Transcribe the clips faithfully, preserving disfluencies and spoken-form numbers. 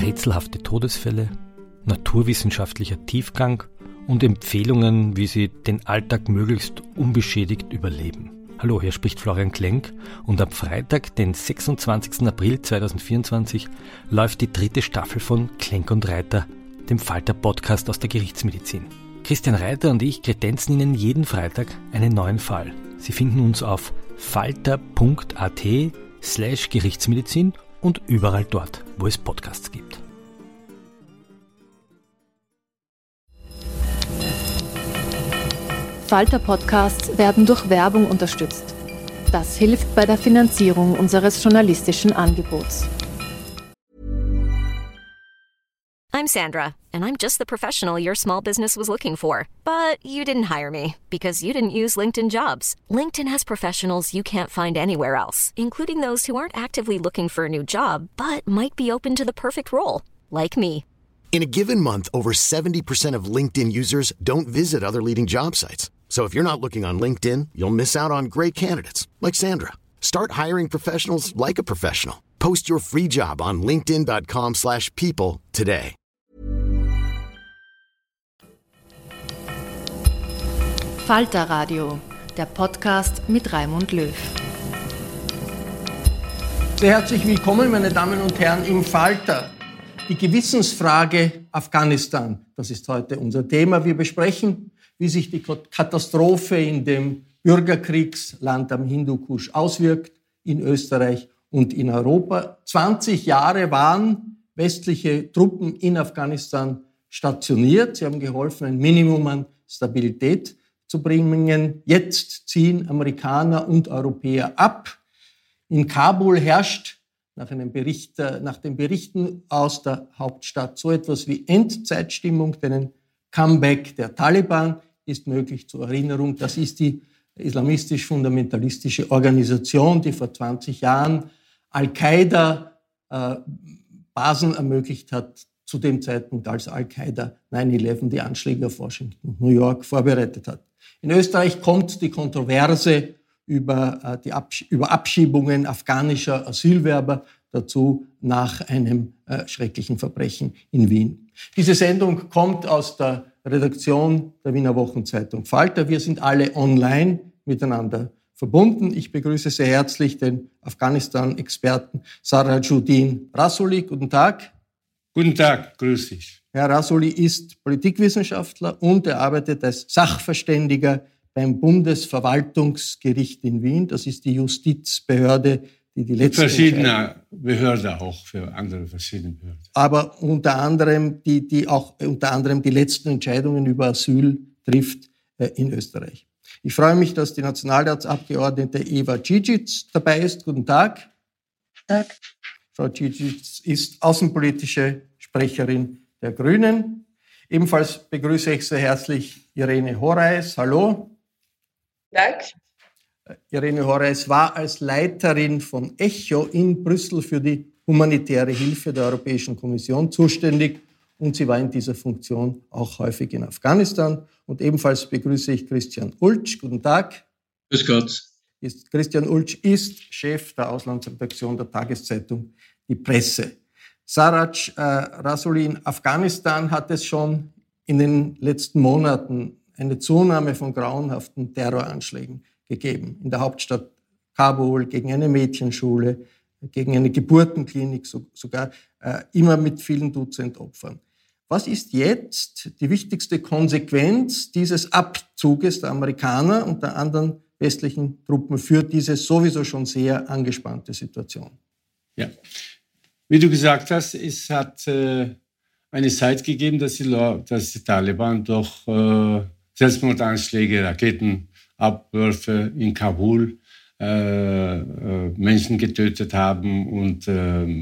rätselhafte Todesfälle, naturwissenschaftlicher Tiefgang und Empfehlungen, wie Sie den Alltag möglichst unbeschädigt überleben. Hallo, hier spricht Florian Klenk und am Freitag, den sechsundzwanzigsten April zweitausendvierundzwanzig, läuft die dritte Staffel von Klenk und Reiter, dem Falter-Podcast aus der Gerichtsmedizin. Christian Reiter und ich kredenzen Ihnen jeden Freitag einen neuen Fall. Sie finden uns auf falter.at slash Gerichtsmedizin und überall dort, wo es Podcasts gibt. Falter-Podcasts werden durch Werbung unterstützt. Das hilft bei der Finanzierung unseres journalistischen Angebots. I'm Sandra, and I'm just the professional your small business was looking for. But you didn't hire me because you didn't use LinkedIn Jobs. LinkedIn has professionals you can't find anywhere else, including those who aren't actively looking for a new job, but might be open to the perfect role, like me. In a given month, over seventy percent of LinkedIn users don't visit other leading job sites. So if you're not looking on LinkedIn, you'll miss out on great candidates like Sandra. Start hiring professionals like a professional. Post your free job on linkedin.com slash people today. Falter Radio, der Podcast mit Raimund Löw. Sehr herzlich willkommen, meine Damen und Herren, im Falter. Die Gewissensfrage Afghanistan, das ist heute unser Thema. Wir besprechen, wie sich die Katastrophe in dem Bürgerkriegsland am Hindukusch auswirkt, in Österreich und in Europa. zwanzig Jahre waren westliche Truppen in Afghanistan stationiert. Sie haben geholfen, ein Minimum an Stabilität zu bringen. Jetzt ziehen Amerikaner und Europäer ab. In Kabul herrscht nach, einem Bericht, nach den Berichten aus der Hauptstadt so etwas wie Endzeitstimmung, denn ein Comeback der Taliban ist möglich. Zur Erinnerung, das ist die islamistisch-fundamentalistische Organisation, die vor zwanzig Jahren Al-Qaida äh, Basen ermöglicht hat, zu dem Zeitpunkt, als Al-Qaida neun elf die Anschläge auf Washington und New York vorbereitet hat. In Österreich kommt die Kontroverse über, äh, die Absch- über Abschiebungen afghanischer Asylwerber dazu nach einem äh, schrecklichen Verbrechen in Wien. Diese Sendung kommt aus der Redaktion der Wiener Wochenzeitung Falter. Wir sind alle online miteinander verbunden. Ich begrüße sehr herzlich den Afghanistan-Experten Sirajuddin Rasooli. Guten Tag. Guten Tag, grüß dich. Herr Rasooli ist Politikwissenschaftler und er arbeitet als Sachverständiger beim Bundesverwaltungsgericht in Wien. Das ist die Justizbehörde, die die letzten... Verschiedene Behörden auch, für andere verschiedene Behörden. Aber unter anderem, die, die auch unter anderem die letzten Entscheidungen über Asyl trifft äh, in Österreich. Ich freue mich, dass die Nationalratsabgeordnete Eva Cicic dabei ist. Guten Tag. Tag. Frau Cicic ist außenpolitische Sprecherin der Grünen. Ebenfalls begrüße ich sehr herzlich Irene Horeis. Hallo. Dank. Irene Horeis war als Leiterin von ECHO in Brüssel für die humanitäre Hilfe der Europäischen Kommission zuständig und sie war in dieser Funktion auch häufig in Afghanistan. Und ebenfalls begrüße ich Christian Ultsch. Guten Tag. Grüß Gott. Ist, Christian Ultsch ist Chef der Auslandsredaktion der Tageszeitung Die Presse. Saraj äh, Rasooli, in Afghanistan hat es schon in den letzten Monaten eine Zunahme von grauenhaften Terroranschlägen gegeben. In der Hauptstadt Kabul, gegen eine Mädchenschule, gegen eine Geburtenklinik, so, sogar äh, immer mit vielen Dutzend Opfern. Was ist jetzt die wichtigste Konsequenz dieses Abzuges der Amerikaner und der anderen westlichen Truppen für diese sowieso schon sehr angespannte Situation? Ja, wie du gesagt hast, es hat äh, eine Zeit gegeben, dass die, dass die Taliban durch äh, Selbstmordanschläge, Raketenabwürfe in Kabul äh, äh, Menschen getötet haben und äh,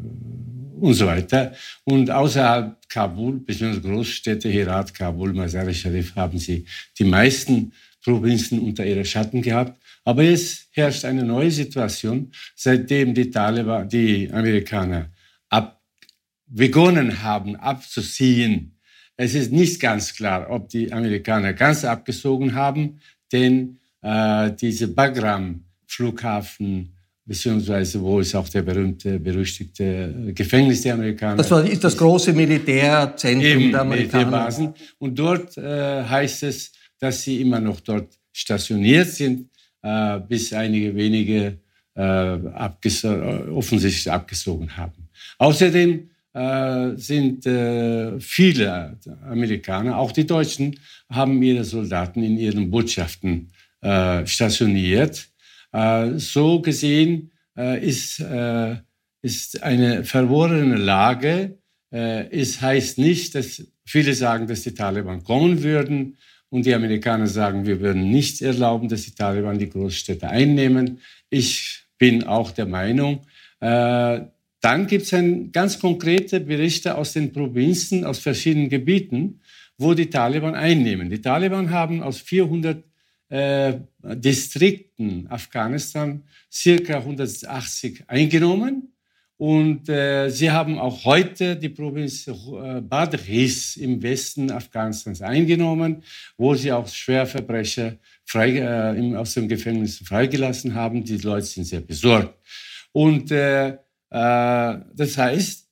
und so weiter. Und außerhalb Kabul, bzw. Großstädte, Herat, Kabul, Mazar-e-Sharif, haben sie die meisten Provinzen unter ihre Schatten gehabt. Aber jetzt herrscht eine neue Situation, seitdem die Taliban, die Amerikaner ab, begonnen haben abzuziehen. Es ist nicht ganz klar, ob die Amerikaner ganz abgezogen haben, denn äh, diese Bagram-Flughafen beziehungsweise wo ist auch der berühmte, berüchtigte Gefängnis der Amerikaner. Das war, ist das große Militärzentrum Eben, der Amerikaner. Militärbasen. Und dort äh, heißt es, dass sie immer noch dort stationiert sind, äh, bis einige wenige äh, abgeso- offensichtlich abgezogen haben. Außerdem äh, sind äh, viele Amerikaner, auch die Deutschen, haben ihre Soldaten in ihren Botschaften äh, stationiert. Äh, so gesehen äh, ist, äh, ist eine verworrene Lage. Äh, es heißt nicht, dass viele sagen, dass die Taliban kommen würden und die Amerikaner sagen, wir würden nicht erlauben, dass die Taliban die Großstädte einnehmen. Ich bin auch der Meinung. Äh, dann gibt es ein, ganz konkrete Berichte aus den Provinzen, aus verschiedenen Gebieten, wo die Taliban einnehmen. Die Taliban haben aus vierhundert Äh, Distrikten Afghanistan circa hundertachtzig eingenommen und äh, sie haben auch heute die Provinz äh, Badghis im Westen Afghanistans eingenommen, wo sie auch Schwerverbrecher frei, äh, im, aus dem Gefängnis freigelassen haben. Die Leute sind sehr besorgt. Und äh, äh, das heißt,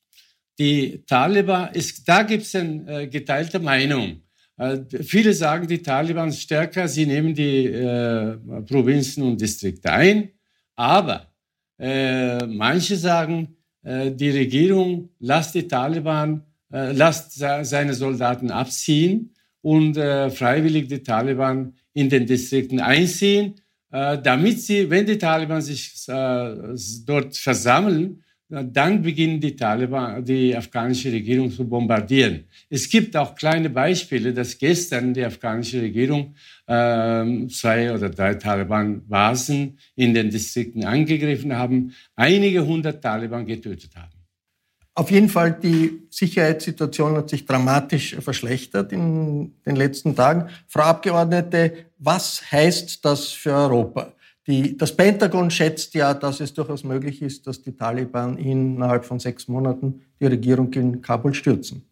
die Taliban, ist, da gibt es eine äh, geteilte Meinung. Viele sagen, die Taliban sind stärker, sie nehmen die äh, Provinzen und Distrikte ein. Aber äh, manche sagen, äh, die Regierung lasst die Taliban, äh, lasst seine Soldaten abziehen und äh, freiwillig die Taliban in den Distrikten einziehen, äh, damit sie, wenn die Taliban sich äh, dort versammeln, dann beginnen die Taliban, die afghanische Regierung zu bombardieren. Es gibt auch kleine Beispiele, dass gestern die afghanische Regierung äh, zwei oder drei Taliban-Basen in den Distrikten angegriffen haben, einige hundert Taliban getötet haben. Auf jeden Fall, die Sicherheitssituation hat sich dramatisch verschlechtert in den letzten Tagen. Frau Abgeordnete, was heißt das für Europa? Die, das Pentagon schätzt ja, dass es durchaus möglich ist, dass die Taliban innerhalb von sechs Monaten die Regierung in Kabul stürzen.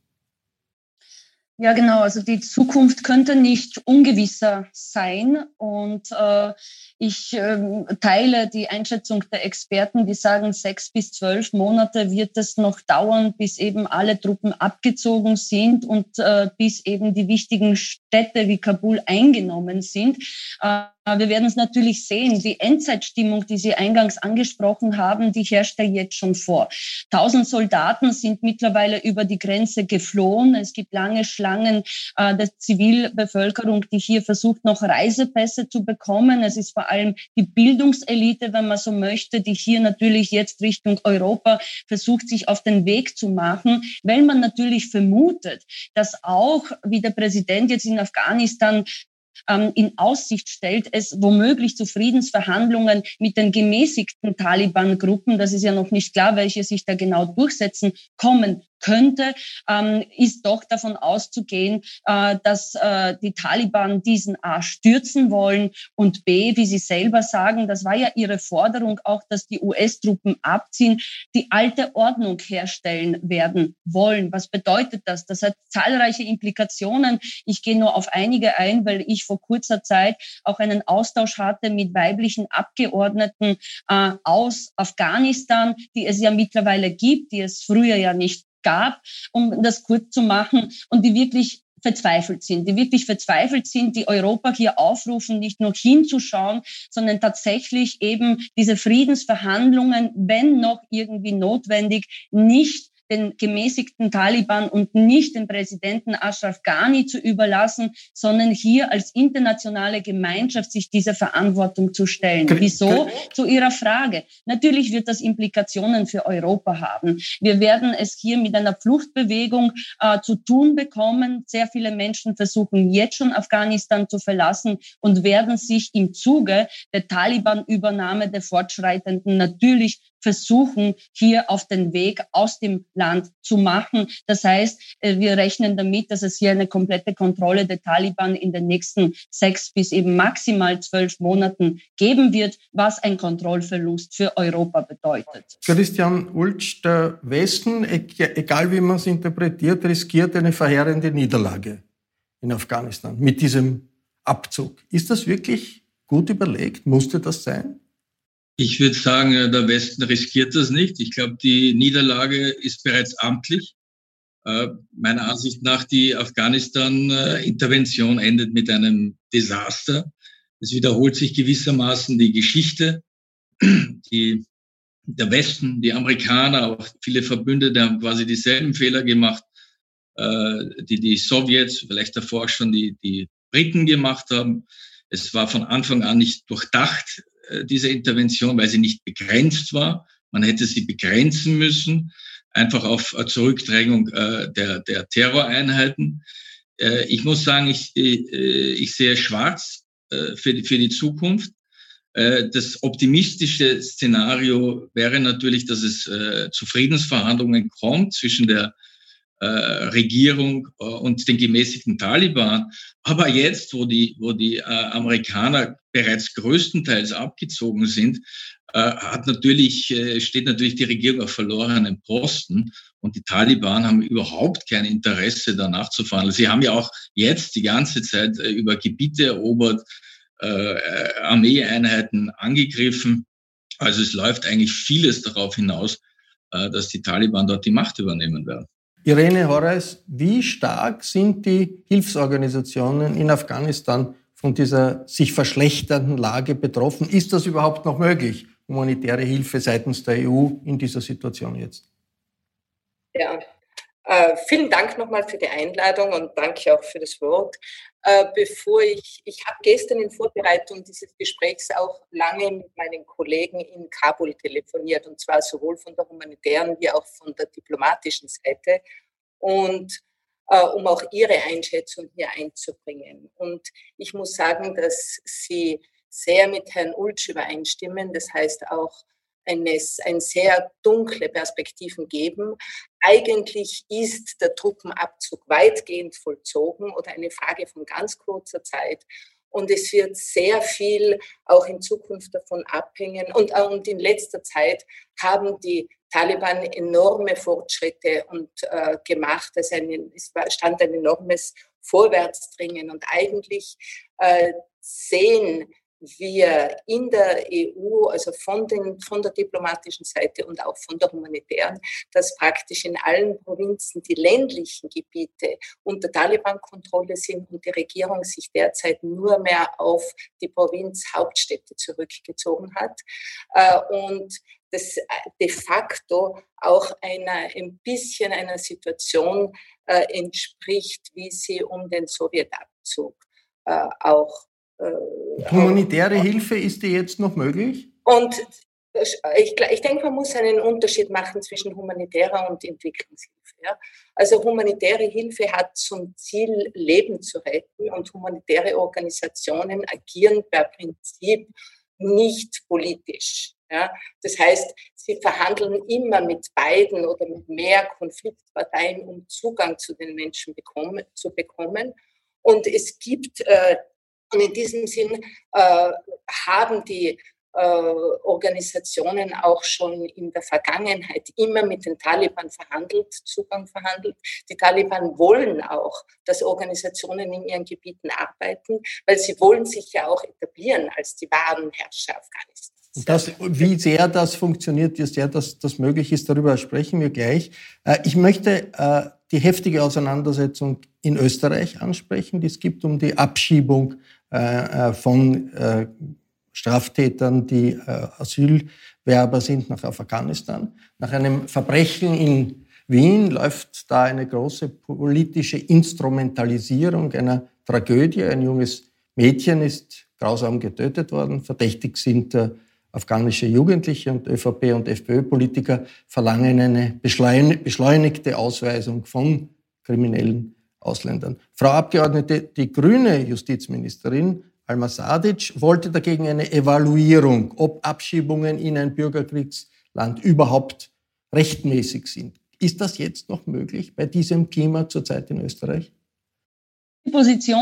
Ja, genau. Also die Zukunft könnte nicht ungewisser sein. Und äh, ich äh, teile die Einschätzung der Experten, die sagen, sechs bis zwölf Monate wird es noch dauern, bis eben alle Truppen abgezogen sind und äh, bis eben die wichtigen Städte wie Kabul eingenommen sind. Äh, Wir werden es natürlich sehen. Die Endzeitstimmung, die Sie eingangs angesprochen haben, die herrscht ja jetzt schon vor. Tausend Soldaten sind mittlerweile über die Grenze geflohen. Es gibt lange Schlangen äh, der Zivilbevölkerung, die hier versucht, noch Reisepässe zu bekommen. Es ist vor allem die Bildungselite, wenn man so möchte, die hier natürlich jetzt Richtung Europa versucht, sich auf den Weg zu machen, weil man natürlich vermutet, dass auch, wie der Präsident jetzt in Afghanistan in Aussicht stellt, es womöglich zu Friedensverhandlungen mit den gemäßigten Taliban-Gruppen, das ist ja noch nicht klar, welche sich da genau durchsetzen, kommen könnte, ähm, ist doch davon auszugehen, äh, dass äh, die Taliban diesen A stürzen wollen und B, wie Sie selber sagen, das war ja Ihre Forderung auch, dass die U S-Truppen abziehen, die alte Ordnung herstellen werden wollen. Was bedeutet das? Das hat zahlreiche Implikationen. Ich gehe nur auf einige ein, weil ich vor kurzer Zeit auch einen Austausch hatte mit weiblichen Abgeordneten äh, aus Afghanistan, die es ja mittlerweile gibt, die es früher ja nicht gab, um das kurz zu machen, und die wirklich verzweifelt sind, die wirklich verzweifelt sind, die Europa hier aufrufen, nicht nur hinzuschauen, sondern tatsächlich eben diese Friedensverhandlungen, wenn noch irgendwie notwendig, nicht den gemäßigten Taliban und nicht den Präsidenten Ashraf Ghani zu überlassen, sondern hier als internationale Gemeinschaft sich dieser Verantwortung zu stellen. Wieso? Zu Ihrer Frage. Natürlich wird das Implikationen für Europa haben. Wir werden es hier mit einer Fluchtbewegung äh, zu tun bekommen. Sehr viele Menschen versuchen jetzt schon Afghanistan zu verlassen und werden sich im Zuge der Taliban-Übernahme der Fortschreitenden natürlich versuchen, hier auf den Weg aus dem Land zu machen. Das heißt, wir rechnen damit, dass es hier eine komplette Kontrolle der Taliban in den nächsten sechs bis eben maximal zwölf Monaten geben wird, was ein Kontrollverlust für Europa bedeutet. Christian Ultsch, der Westen, egal wie man es interpretiert, riskiert eine verheerende Niederlage in Afghanistan mit diesem Abzug. Ist das wirklich gut überlegt? Musste das sein? Ich würde sagen, der Westen riskiert das nicht. Ich glaube, die Niederlage ist bereits amtlich. Äh, meiner Ansicht nach, die Afghanistan-Intervention endet mit einem Desaster. Es wiederholt sich gewissermaßen die Geschichte. Die, der Westen, die Amerikaner, auch viele Verbündete haben quasi dieselben Fehler gemacht, äh, die die Sowjets, vielleicht davor schon die, die Briten gemacht haben. Es war von Anfang an nicht durchdacht, äh, diese Intervention, weil sie nicht begrenzt war. Man hätte sie begrenzen müssen, einfach auf Zurückdrängung äh, der, der Terroreinheiten. Äh, ich muss sagen, ich, äh, ich sehe schwarz äh, für, die, für die Zukunft. Äh, das optimistische Szenario wäre natürlich, dass es äh, zu Friedensverhandlungen kommt zwischen der äh, Regierung äh, und den gemäßigten Taliban. Aber jetzt, wo die, wo die äh, Amerikaner bereits größtenteils abgezogen sind, äh, hat natürlich, äh, steht natürlich die Regierung auf verlorenen Posten. Und die Taliban haben überhaupt kein Interesse, danach zu verhandeln. Sie haben ja auch jetzt die ganze Zeit äh, über Gebiete erobert, äh, Armeeeinheiten angegriffen. Also es läuft eigentlich vieles darauf hinaus, äh, dass die Taliban dort die Macht übernehmen werden. Irene Horreis, wie stark sind die Hilfsorganisationen in Afghanistan von dieser sich verschlechternden Lage betroffen? Ist das überhaupt noch möglich, humanitäre Hilfe seitens der E U in dieser Situation jetzt? Ja, äh, vielen Dank nochmal für die Einladung und danke auch für das Wort. Äh, bevor ich, ich habe gestern in Vorbereitung dieses Gesprächs auch lange mit meinen Kollegen in Kabul telefoniert, und zwar sowohl von der humanitären wie auch von der diplomatischen Seite, und äh, um auch ihre Einschätzung hier einzubringen. Und ich muss sagen, dass sie sehr mit Herrn Ulc übereinstimmen, das heißt auch eine, ein sehr dunkle Perspektiven geben. Eigentlich ist der Truppenabzug weitgehend vollzogen oder eine Frage von ganz kurzer Zeit. Und es wird sehr viel auch in Zukunft davon abhängen. Und, und in letzter Zeit haben die Taliban enorme Fortschritte und, äh, gemacht. Also ein, es stand ein enormes Vorwärtsdringen. Und eigentlich äh, sehen wir in der E U, also von, den, von der diplomatischen Seite und auch von der humanitären, dass praktisch in allen Provinzen die ländlichen Gebiete unter Taliban-Kontrolle sind und die Regierung sich derzeit nur mehr auf die Provinzhauptstädte zurückgezogen hat. Und das de facto auch einer, ein bisschen einer Situation entspricht, wie sie um den Sowjetabzug auch humanitäre Hilfe, ist die jetzt noch möglich? Und ich, ich denke, man muss einen Unterschied machen zwischen humanitärer und Entwicklungshilfe. Ja? Also humanitäre Hilfe hat zum Ziel, Leben zu retten, und humanitäre Organisationen agieren per Prinzip nicht politisch. Ja? Das heißt, sie verhandeln immer mit beiden oder mit mehr Konfliktparteien, um Zugang zu den Menschen bekommen, zu bekommen. Und es gibt äh, Und in diesem Sinn äh, haben die äh, Organisationen auch schon in der Vergangenheit immer mit den Taliban verhandelt, Zugang verhandelt. Die Taliban wollen auch, dass Organisationen in ihren Gebieten arbeiten, weil sie wollen sich ja auch etablieren als die wahren Herrscher Afghanistans. Das, wie sehr das funktioniert, wie sehr das, das möglich ist, darüber sprechen wir gleich. Ich möchte die heftige Auseinandersetzung in Österreich ansprechen, die es gibt um die Abschiebung von Straftätern, die Asylwerber sind, nach Afghanistan. Nach einem Verbrechen in Wien läuft da eine große politische Instrumentalisierung einer Tragödie. Ein junges Mädchen ist grausam getötet worden. Verdächtig sind afghanische Jugendliche, und ÖVP und FPÖ-Politiker verlangen eine beschleunigte Ausweisung von kriminellen Ausländern. Frau Abgeordnete, die grüne Justizministerin Alma Sadic wollte dagegen eine Evaluierung, ob Abschiebungen in ein Bürgerkriegsland überhaupt rechtmäßig sind. Ist das jetzt noch möglich bei diesem Klima zurzeit in Österreich? Die Position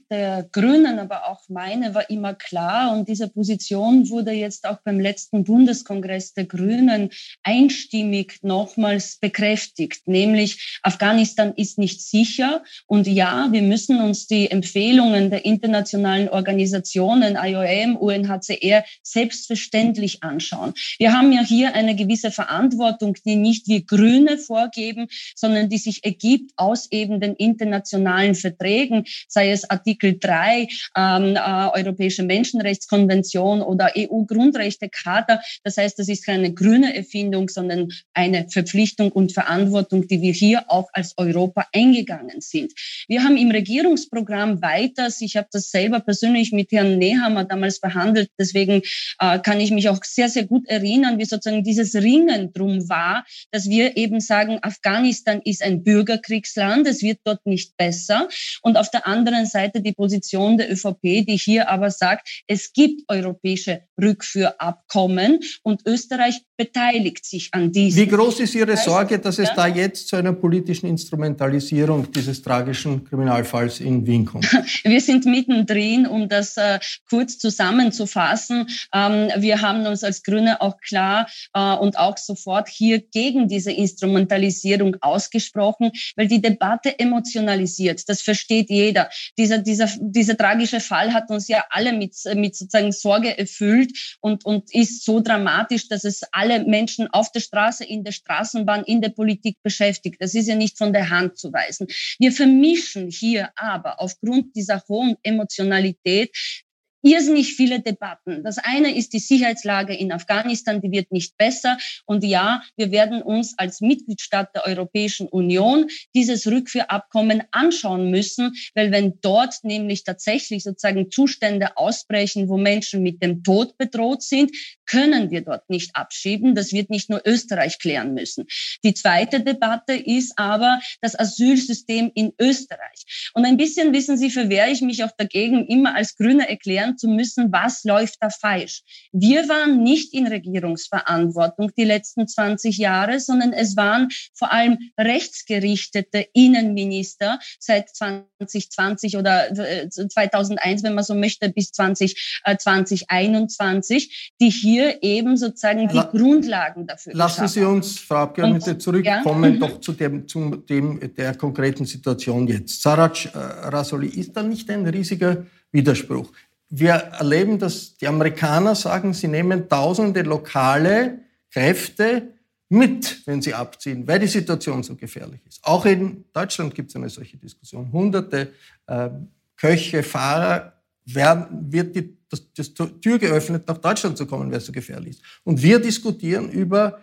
der Grünen, aber auch meine, war immer klar. Und diese Position wurde jetzt auch beim letzten Bundeskongress der Grünen einstimmig nochmals bekräftigt. Nämlich, Afghanistan ist nicht sicher. Und ja, wir müssen uns die Empfehlungen der internationalen Organisationen, I O M, U N H C R, selbstverständlich anschauen. Wir haben ja hier eine gewisse Verantwortung, die nicht wir Grüne vorgeben, sondern die sich ergibt aus eben den internationalen Verträgen, sei es Artikel drei, ähm, äh, Europäische Menschenrechtskonvention oder E U-Grundrechtecharta. Das heißt, das ist keine grüne Erfindung, sondern eine Verpflichtung und Verantwortung, die wir hier auch als Europa eingegangen sind. Wir haben im Regierungsprogramm weiters, ich habe das selber persönlich mit Herrn Nehammer damals behandelt, deswegen äh, kann ich mich auch sehr, sehr gut erinnern, wie sozusagen dieses Ringen drum war, dass wir eben sagen, Afghanistan ist ein Bürgerkriegsland, es wird dort nicht besser. Und auf der anderen Seite die Position der ÖVP, die hier aber sagt, es gibt europäische Rückführabkommen und Österreich beteiligt sich an diesen. Wie groß ist Ihre Sorge, dass es da jetzt zu einer politischen Instrumentalisierung dieses tragischen Kriminalfalls in Wien kommt? Wir sind mittendrin, um das äh, kurz zusammenzufassen. Ähm, wir haben uns als Grüne auch klar äh, und auch sofort hier gegen diese Instrumentalisierung ausgesprochen, weil die Debatte emotionalisiert. Das versteht jeder. Dieser, dieser, dieser tragische Fall hat uns ja alle mit, mit sozusagen Sorge erfüllt und, und ist so dramatisch, dass es alle Menschen auf der Straße, in der Straßenbahn, in der Politik beschäftigt. Das ist ja nicht von der Hand zu weisen. Wir vermischen hier aber aufgrund dieser hohen Emotionalität irrsinnig viele Debatten. Das eine ist die Sicherheitslage in Afghanistan, die wird nicht besser. Und ja, wir werden uns als Mitgliedstaat der Europäischen Union dieses Rückführabkommen anschauen müssen, weil wenn dort nämlich tatsächlich sozusagen Zustände ausbrechen, wo Menschen mit dem Tod bedroht sind, können wir dort nicht abschieben. Das wird nicht nur Österreich klären müssen. Die zweite Debatte ist aber das Asylsystem in Österreich. Und ein bisschen, wissen Sie, verwehre ich mich auch dagegen, immer als Grüne erklären zu müssen, was läuft da falsch. Wir waren nicht in Regierungsverantwortung die letzten zwanzig Jahre, sondern es waren vor allem rechtsgerichtete Innenminister seit zwanzig zwanzig oder zweitausendeins, wenn man so möchte, bis zwanzig einundzwanzig, die hier eben sozusagen die La- Grundlagen dafür Lassen Sie uns, Frau Abgeordnete, Und, zurückkommen ja? doch zu dem, zu dem der konkreten Situation jetzt. Sarraj äh, Rasoli, ist da nicht ein riesiger Widerspruch? Wir erleben, dass die Amerikaner sagen, sie nehmen tausende lokale Kräfte mit, wenn sie abziehen, weil die Situation so gefährlich ist. Auch in Deutschland gibt es eine solche Diskussion. Hunderte äh, Köche, Fahrer, werden, wird die das, das Tür geöffnet, nach Deutschland zu kommen, weil es so gefährlich ist. Und wir diskutieren über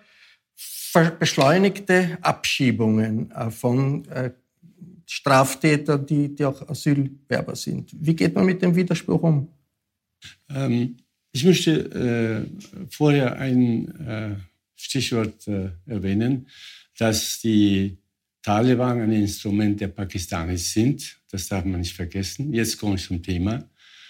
beschleunigte Abschiebungen äh, von äh, Straftätern, die, die auch Asylwerber sind. Wie geht man mit dem Widerspruch um? Ähm, ich möchte äh, vorher ein äh, Stichwort äh, erwähnen, dass die Taliban ein Instrument der Pakistanis sind. Das darf man nicht vergessen. Jetzt komme ich zum Thema.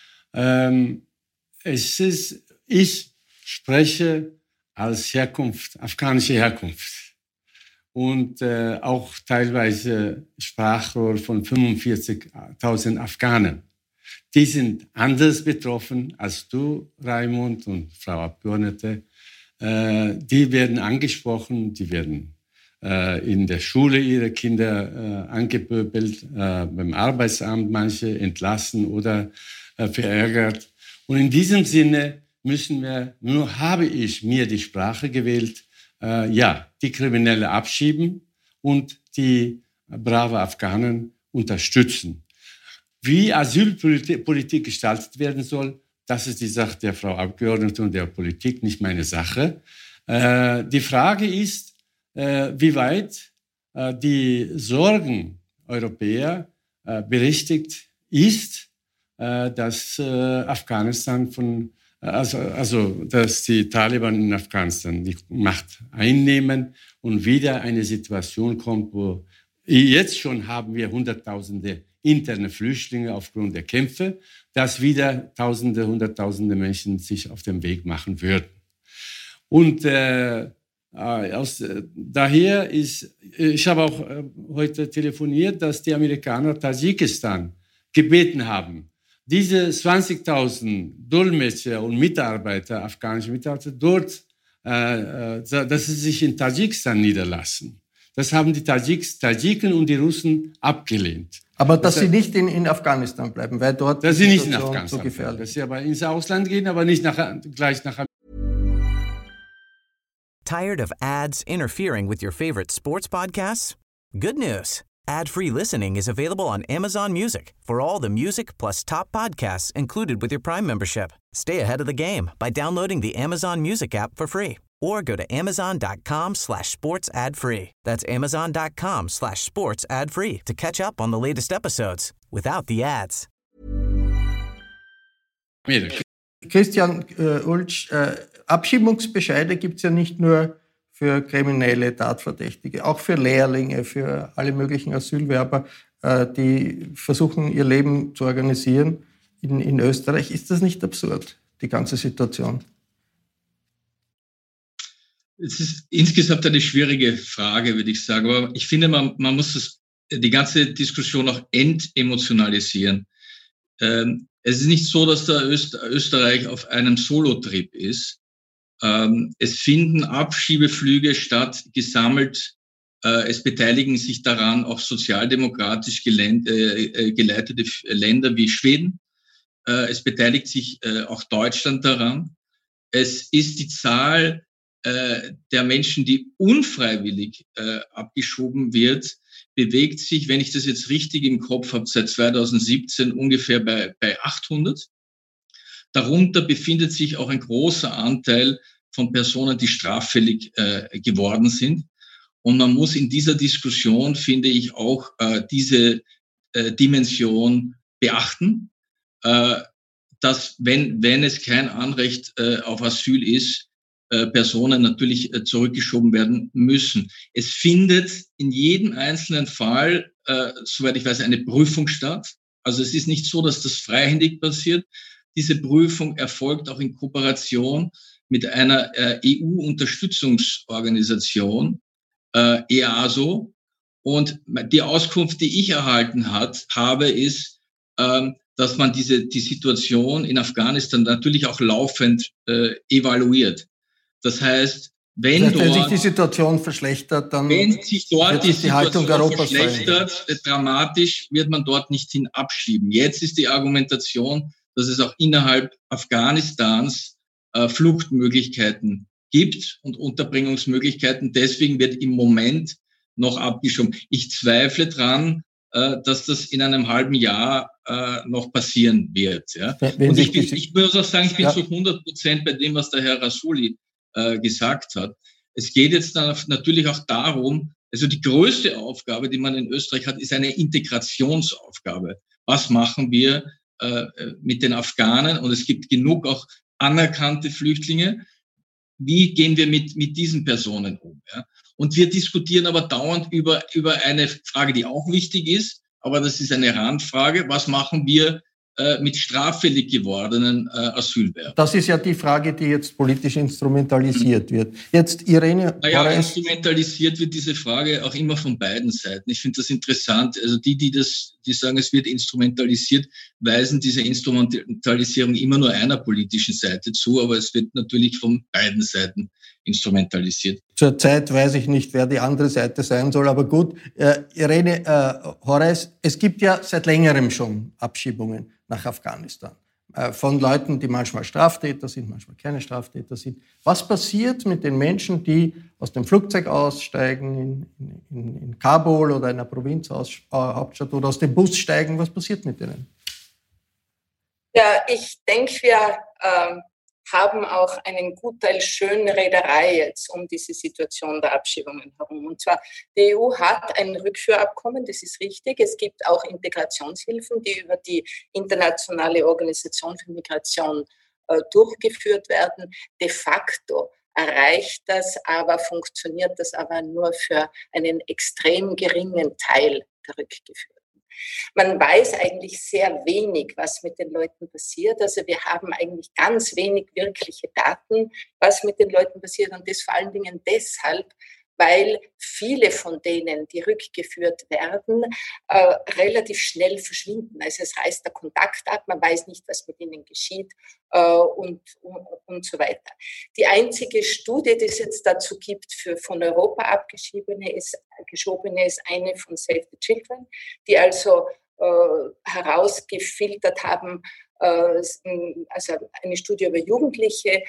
Ähm, es ist, ich spreche als Herkunft, afghanische Herkunft. Und äh, auch teilweise Sprachrohr von fünfundvierzigtausend Afghanen. Die sind anders betroffen als du, Raimund, und Frau Abgeordnete. Äh, die werden angesprochen, die werden äh, in der Schule ihre Kinder äh, angepöbelt, äh, beim Arbeitsamt manche entlassen oder äh, verärgert. Und in diesem Sinne müssen wir, nur habe ich mir die Sprache gewählt, Äh, ja, die Kriminelle abschieben und die brave Afghanen unterstützen. Wie Asylpolitik gestaltet werden soll, das ist die Sache der Frau Abgeordnete und der Politik, nicht meine Sache. Äh, die Frage ist, äh, wie weit äh, die Sorgen Europäer äh, berechtigt ist, äh, dass äh, Afghanistan von Also, also, dass die Taliban in Afghanistan die Macht einnehmen und wieder eine Situation kommt, wo jetzt schon haben wir Hunderttausende interne Flüchtlinge aufgrund der Kämpfe, dass wieder Tausende, Hunderttausende Menschen sich auf den Weg machen würden. Und äh, aus, äh, daher ist, ich habe auch äh, heute telefoniert, dass die Amerikaner Tadschikistan gebeten haben, diese zwanzigtausend Dolmetscher und Mitarbeiter, afghanische Mitarbeiter, dort, äh, dass sie sich in Tadschikistan niederlassen. Das haben die Tadschik, Tadschiken und die Russen abgelehnt. Aber dass das, sie nicht in, in Afghanistan bleiben, weil dort dass sie nicht in Afghanistan so gefährlich bleiben, dass sie aber ins Ausland gehen, aber nicht nach, gleich nach. Tired of ads interfering with your favorite sports podcasts? Good news. Ad-free listening is available on Amazon Music for all the music plus top podcasts included with your Prime membership. Stay ahead of the game by downloading the Amazon Music app for free or go to amazon.com slash sports ad free. That's amazon.com slash sports ad free to catch up on the latest episodes without the ads. Christian äh, Ulsch, äh, Abschiebungsbescheide gibt es ja nicht nur für kriminelle Tatverdächtige, auch für Lehrlinge, für alle möglichen Asylwerber, äh, die versuchen, ihr Leben zu organisieren in, in Österreich. Ist das nicht absurd, die ganze Situation? Es ist insgesamt eine schwierige Frage, würde ich sagen. Aber ich finde, man, man muss das, die ganze Diskussion auch entemotionalisieren. Ähm, es ist nicht so, dass der Öst, Österreich auf einem Solotrip ist. Ähm, es finden Abschiebeflüge statt, gesammelt. Äh, es beteiligen sich daran auch sozialdemokratisch gelend, äh, geleitete Länder wie Schweden. Äh, es beteiligt sich äh, auch Deutschland daran. Es ist die Zahl äh, der Menschen, die unfreiwillig äh, abgeschoben wird, bewegt sich, wenn ich das jetzt richtig im Kopf habe, seit zweitausendsiebzehn ungefähr bei, bei achthundert. Darunter befindet sich auch ein großer Anteil von Personen, die straffällig äh, geworden sind. Und man muss in dieser Diskussion, finde ich, auch äh, diese äh, Dimension beachten, äh, dass wenn, wenn es kein Anrecht äh, auf Asyl ist, äh, Personen natürlich äh, zurückgeschoben werden müssen. Es findet in jedem einzelnen Fall, äh, soweit ich weiß, eine Prüfung statt. Also es ist nicht so, dass das freihändig passiert. Diese Prüfung erfolgt auch in Kooperation mit einer äh, E U-Unterstützungsorganisation, äh, E A S O. Und die Auskunft, die ich erhalten hat, habe, ist, ähm, dass man diese die Situation in Afghanistan natürlich auch laufend äh, evaluiert. Das heißt, wenn, das heißt, wenn dort, sich die Situation verschlechtert, dann wenn sich dort wird die, sich die Haltung Europas verschlechtert, verändern. dramatisch, wird man dort nicht hin abschieben. Jetzt ist die Argumentation, dass es auch innerhalb Afghanistans äh, Fluchtmöglichkeiten gibt und Unterbringungsmöglichkeiten. Deswegen wird im Moment noch abgeschoben. Ich zweifle dran, äh, dass das in einem halben Jahr äh, noch passieren wird. Ja? Wenn und ich, bin, die, ich muss auch sagen, ich bin ja. zu hundert Prozent bei dem, was der Herr Rassouli äh, gesagt hat. Es geht jetzt dann natürlich auch darum, also die größte Aufgabe, die man in Österreich hat, ist eine Integrationsaufgabe. Was machen wir äh, mit den Afghanen? Und es gibt genug auch anerkannte Flüchtlinge. Wie gehen wir mit, mit diesen Personen um? Ja? Und wir diskutieren aber dauernd über, über eine Frage, die auch wichtig ist, aber das ist eine Randfrage. Was machen wir äh, mit straffällig gewordenen äh, Asylbewerbern? Das ist ja die Frage, die jetzt politisch instrumentalisiert wird. Jetzt Irene. Naja, instrumentalisiert wird diese Frage auch immer von beiden Seiten. Ich finde das interessant. Also die, die das, die sagen, es wird instrumentalisiert, weisen diese Instrumentalisierung immer nur einer politischen Seite zu, aber es wird natürlich von beiden Seiten instrumentalisiert. Zurzeit weiß ich nicht, wer die andere Seite sein soll, aber gut. Äh, Irene äh, Horace, es gibt ja seit längerem schon Abschiebungen nach Afghanistan. Äh, von Leuten, die manchmal Straftäter sind, manchmal keine Straftäter sind. Was passiert mit den Menschen, die aus dem Flugzeug aussteigen, in, in, in Kabul oder einer Provinzhauptstadt oder aus dem Bus steigen? Was passiert mit denen? Ja, ich denke, wir ähm haben auch einen Gutteil Schönrederei jetzt um diese Situation der Abschiebungen herum. Und zwar, die E U hat ein Rückführabkommen, das ist richtig. Es gibt auch Integrationshilfen, die über die Internationale Organisation für Migration äh, durchgeführt werden. De facto erreicht das aber, funktioniert das aber nur für einen extrem geringen Teil der Rückgeführten. Man weiß eigentlich sehr wenig, was mit den Leuten passiert. Also wir haben eigentlich ganz wenig wirkliche Daten, was mit den Leuten passiert. Und das vor allen Dingen deshalb, weil viele von denen, die rückgeführt werden, äh, relativ schnell verschwinden. Also es reißt der Kontakt ab, man weiß nicht, was mit ihnen geschieht äh, und, und, und so weiter. Die einzige Studie, die es jetzt dazu gibt, für von Europa abgeschobene, ist, geschobene, ist eine von Save the Children, die also äh, herausgefiltert haben, also eine Studie über Jugendliche,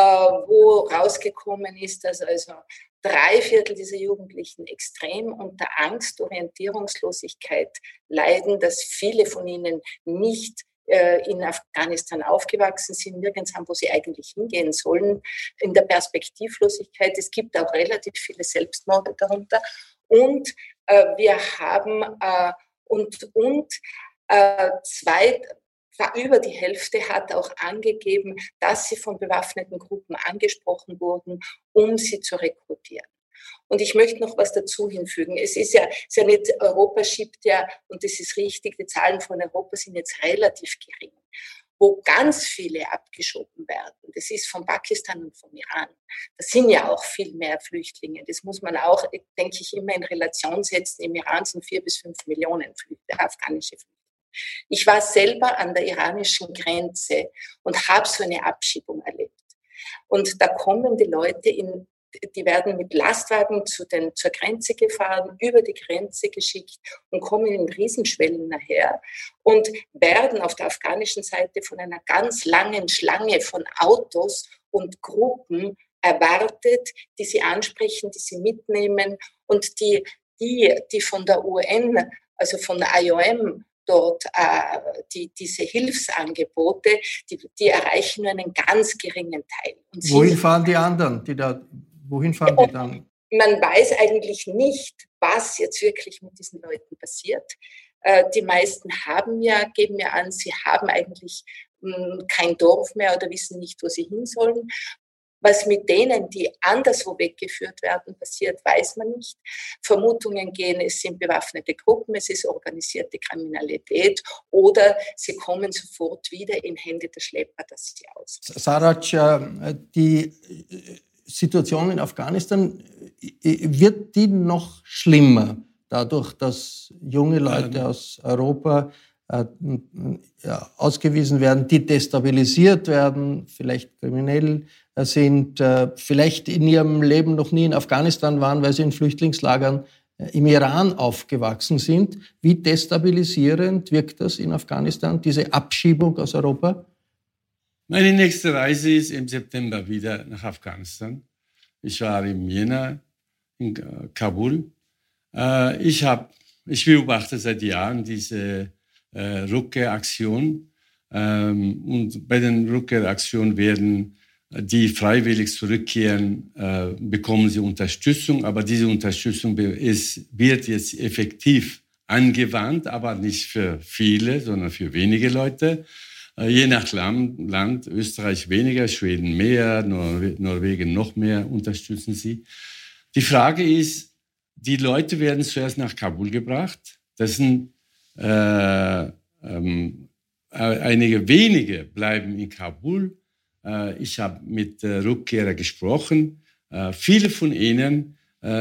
wo rausgekommen ist, dass also drei Viertel dieser Jugendlichen extrem unter Angst, Orientierungslosigkeit leiden, dass viele von ihnen nicht in Afghanistan aufgewachsen sind, nirgends haben, wo sie eigentlich hingehen sollen, in der Perspektivlosigkeit. Es gibt auch relativ viele Selbstmorde darunter. Und wir haben und, und zwei über die Hälfte hat auch angegeben, dass sie von bewaffneten Gruppen angesprochen wurden, um sie zu rekrutieren. Und ich möchte noch was dazu hinfügen. Es ist ja, es ist ja nicht, Europa schiebt ja, und das ist richtig, die Zahlen von Europa sind jetzt relativ gering. Wo ganz viele abgeschoben werden, das ist von Pakistan und vom Iran. Das sind ja auch viel mehr Flüchtlinge. Das muss man auch, denke ich, immer in Relation setzen. Im Iran sind vier bis fünf Millionen Flüchtlinge, afghanische Flüchtlinge. Ich war selber an der iranischen Grenze und habe so eine Abschiebung erlebt. Und da kommen die Leute in, die werden mit Lastwagen zu den, zur Grenze gefahren, über die Grenze geschickt und kommen in Riesenschwellen nachher und werden auf der afghanischen Seite von einer ganz langen Schlange von Autos und Gruppen erwartet, die sie ansprechen, die sie mitnehmen und die, die, die von der U N, also von der I O M, dort äh, die, diese Hilfsangebote, die, die erreichen nur einen ganz geringen Teil. Und wohin fahren die anderen? Die da, wohin fahren die dann? Man weiß eigentlich nicht, was jetzt wirklich mit diesen Leuten passiert. Äh, die meisten haben ja, geben ja an, sie haben eigentlich mh, kein Dorf mehr oder wissen nicht, wo sie hin sollen. Was mit denen, die anderswo weggeführt werden, passiert, weiß man nicht. Vermutungen gehen, es sind bewaffnete Gruppen, es ist organisierte Kriminalität oder sie kommen sofort wieder in Hände der Schlepper, das sie aus. Sarac, die Situation in Afghanistan, wird die noch schlimmer, dadurch, dass junge Leute aus Europa äh, ja, ausgewiesen werden, die destabilisiert werden, vielleicht kriminell sind, äh, vielleicht in ihrem Leben noch nie in Afghanistan waren, weil sie in Flüchtlingslagern äh, im Iran aufgewachsen sind. Wie destabilisierend wirkt das in Afghanistan, diese Abschiebung aus Europa? Meine nächste Reise ist im September wieder nach Afghanistan. Ich war im Jänner in Kabul. Äh, ich, hab, ich beobachte seit Jahren diese äh, Rückkehraktion. Ähm, und bei den Rückkehraktionen werden die freiwillig zurückkehren, äh, bekommen sie Unterstützung. Aber diese Unterstützung ist, wird jetzt effektiv angewandt, aber nicht für viele, sondern für wenige Leute. Äh, je nach Land, Land, Österreich weniger, Schweden mehr, Nor- Norwegen noch mehr unterstützen sie. Die Frage ist, die Leute werden zuerst nach Kabul gebracht. Das sind äh, ähm, einige wenige bleiben in Kabul. Ich habe mit Rückkehrern gesprochen. Viele von ihnen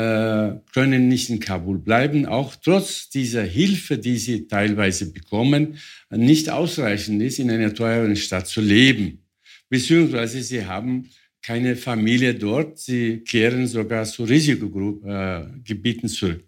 können nicht in Kabul bleiben, auch trotz dieser Hilfe, die sie teilweise bekommen, nicht ausreichend ist, in einer teuren Stadt zu leben. Beziehungsweise sie haben keine Familie dort, sie kehren sogar zu Risikogebieten zurück.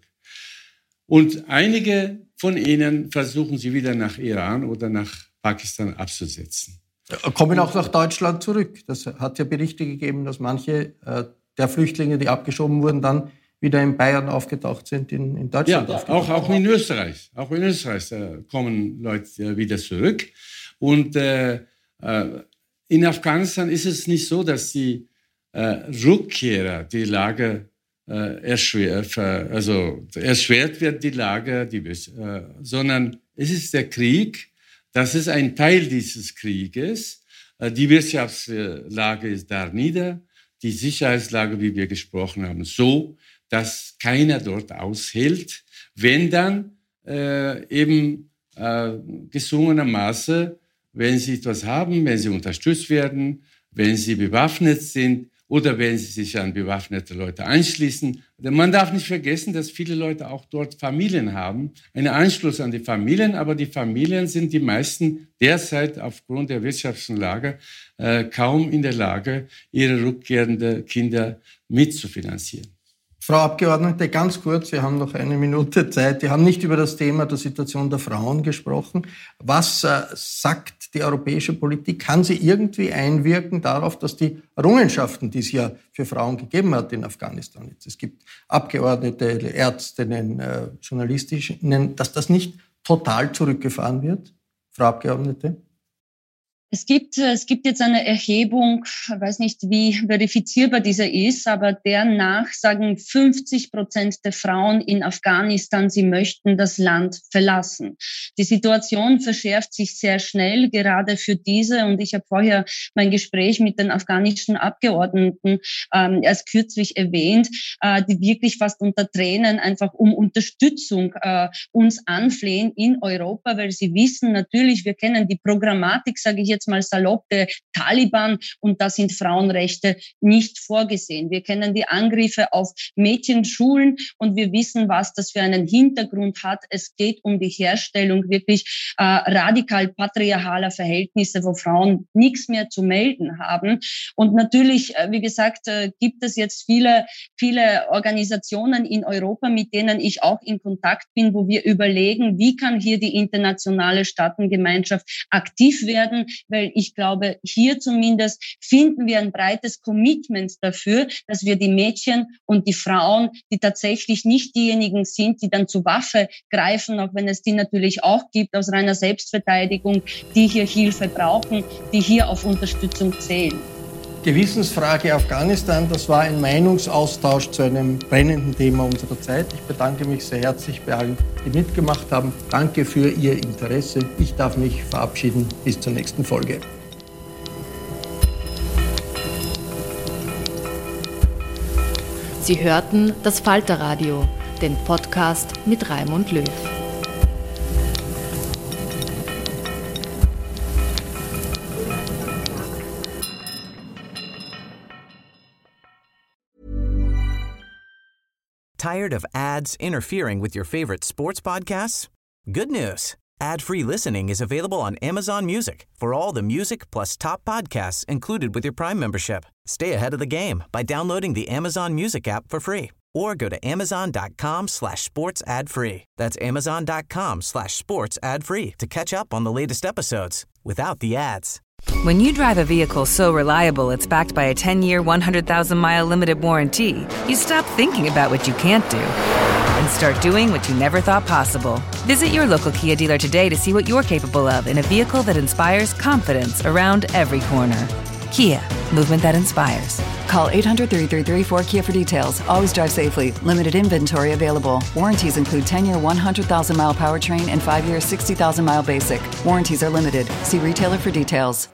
Und einige von ihnen versuchen sie wieder nach Iran oder nach Pakistan abzusetzen. Kommen auch nach Deutschland zurück. Das hat ja Berichte gegeben, dass manche äh, der Flüchtlinge, die abgeschoben wurden, dann wieder in Bayern aufgetaucht sind, in, in Deutschland ja, aufgetaucht. Auch, auch in Österreich. Auch in Österreich äh, kommen Leute wieder zurück. Und äh, äh, in Afghanistan ist es nicht so, dass die äh, Rückkehrer die Lage äh, erschwert, also erschwert wird, die Lage, die, äh, sondern es ist der Krieg. Das ist ein Teil dieses Krieges. Die Wirtschaftslage ist da nieder, die Sicherheitslage, wie wir gesprochen haben, so, dass keiner dort aushält, wenn dann äh, eben äh, gezwungenermaßen, wenn sie etwas haben, wenn sie unterstützt werden, wenn sie bewaffnet sind oder wenn sie sich an bewaffnete Leute anschließen. Man darf nicht vergessen, dass viele Leute auch dort Familien haben, einen Anschluss an die Familien, aber die Familien sind die meisten derzeit aufgrund der wirtschaftlichen Lage äh, kaum in der Lage, ihre rückkehrenden Kinder mitzufinanzieren. Frau Abgeordnete, ganz kurz, wir haben noch eine Minute Zeit. Wir haben nicht über das Thema der Situation der Frauen gesprochen. Was äh, sagt die europäische Politik? Kann sie irgendwie einwirken darauf, dass die Errungenschaften, die es ja für Frauen gegeben hat in Afghanistan, jetzt, es gibt Abgeordnete, Ärztinnen, äh, Journalistinnen, dass das nicht total zurückgefahren wird? Frau Abgeordnete? Es gibt, es gibt jetzt eine Erhebung, ich weiß nicht, wie verifizierbar diese ist, aber dernach sagen fünfzig Prozent der Frauen in Afghanistan, sie möchten das Land verlassen. Die Situation verschärft sich sehr schnell, gerade für diese. Und ich habe vorher mein Gespräch mit den afghanischen Abgeordneten ähm, erst kürzlich erwähnt, äh, die wirklich fast unter Tränen einfach um Unterstützung äh, uns anflehen in Europa, weil sie wissen natürlich, wir kennen die Programmatik, sage ich jetzt mal salopp, der Taliban, und da sind Frauenrechte nicht vorgesehen. Wir kennen die Angriffe auf Mädchenschulen und wir wissen, was das für einen Hintergrund hat. Es geht um die Herstellung wirklich äh, radikal patriarchaler Verhältnisse, wo Frauen nichts mehr zu melden haben. Und natürlich, äh, wie gesagt, äh, gibt es jetzt viele, viele Organisationen in Europa, mit denen ich auch in Kontakt bin, wo wir überlegen, wie kann hier die internationale Staatengemeinschaft aktiv werden, weil ich glaube, hier zumindest finden wir ein breites Commitment dafür, dass wir die Mädchen und die Frauen, die tatsächlich nicht diejenigen sind, die dann zur Waffe greifen, auch wenn es die natürlich auch gibt, aus reiner Selbstverteidigung, die hier Hilfe brauchen, die hier auf Unterstützung zählen. Gewissensfrage Afghanistan, das war ein Meinungsaustausch zu einem brennenden Thema unserer Zeit. Ich bedanke mich sehr herzlich bei allen, die mitgemacht haben. Danke für Ihr Interesse. Ich darf mich verabschieden. Bis zur nächsten Folge. Sie hörten das Falter-Radio, den Podcast mit Raimund Löw. Tired of ads interfering with your favorite sports podcasts? Good news. Ad-free listening is available on Amazon Music for all the music plus top podcasts included with your Prime membership. Stay ahead of the game by downloading the Amazon Music app for free or go to amazon.com slash sports ad free. That's amazon.com slash sports ad free to catch up on the latest episodes without the ads. When you drive a vehicle so reliable it's backed by a ten-year, one hundred thousand mile limited warranty, you stop thinking about what you can't do and start doing what you never thought possible. Visit your local Kia dealer today to see what you're capable of in a vehicle that inspires confidence around every corner. Kia, movement that inspires. Call eight hundred, three three three, four K I A for details. Always drive safely. Limited inventory available. Warranties include ten-year, one hundred thousand mile powertrain and five-year, sixty thousand mile basic. Warranties are limited. See retailer for details.